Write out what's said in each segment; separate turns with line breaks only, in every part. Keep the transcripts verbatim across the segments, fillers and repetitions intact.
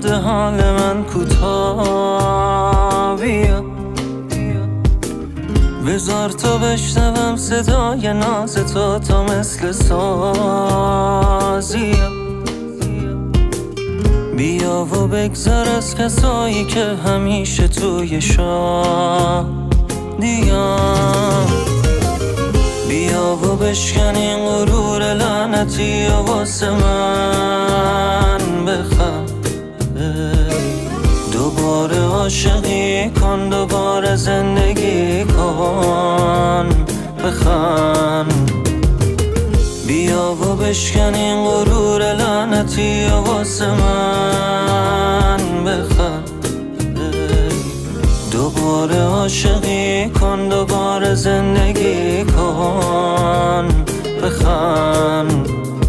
شده حال من کوتاه بیا، بذار تا بشنوم صدای ناز تو تا مثل سازی. بیا و بگذر از کسایی که همیشه توی شادیام، بیا و بشکن این غرور لعنتی و واسه من بخند. دوباره عاشقی کن، دوباره زندگی کن، بخند. بیا و بشکن این غرور لعنتی و واسه من بخند. دوباره عاشقی کن، دوباره زندگی کن، بخند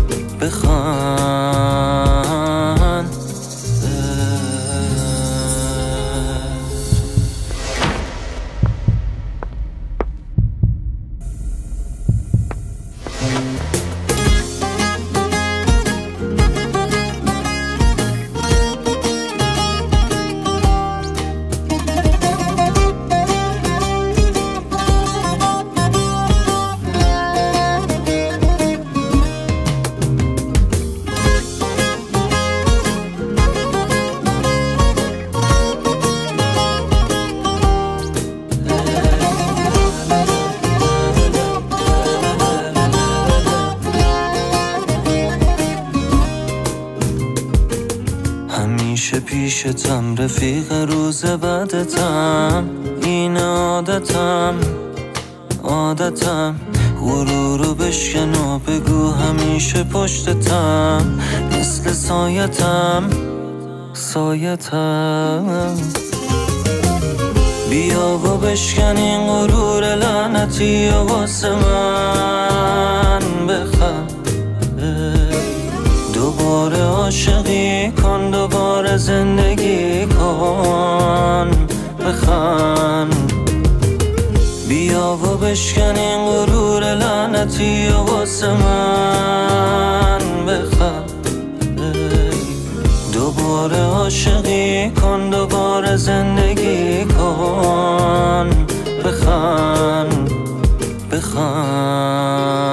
بخند. همیشه پیشتم رفیق روز بعدتم، این عادتم عادتم. غرورو بشکن و بگو همیشه پشتتم، مثل سایتم سایتم. بیا و بشکن این غرور لعنتی و واسه من بخند. دوباره عاشقی کن، دوباره زندگی کن، بخند. بیا و بشکن این غرور لعنتی و واسه من بخند. دوباره عاشقی کن، دوباره زندگی کن، بخند بخند.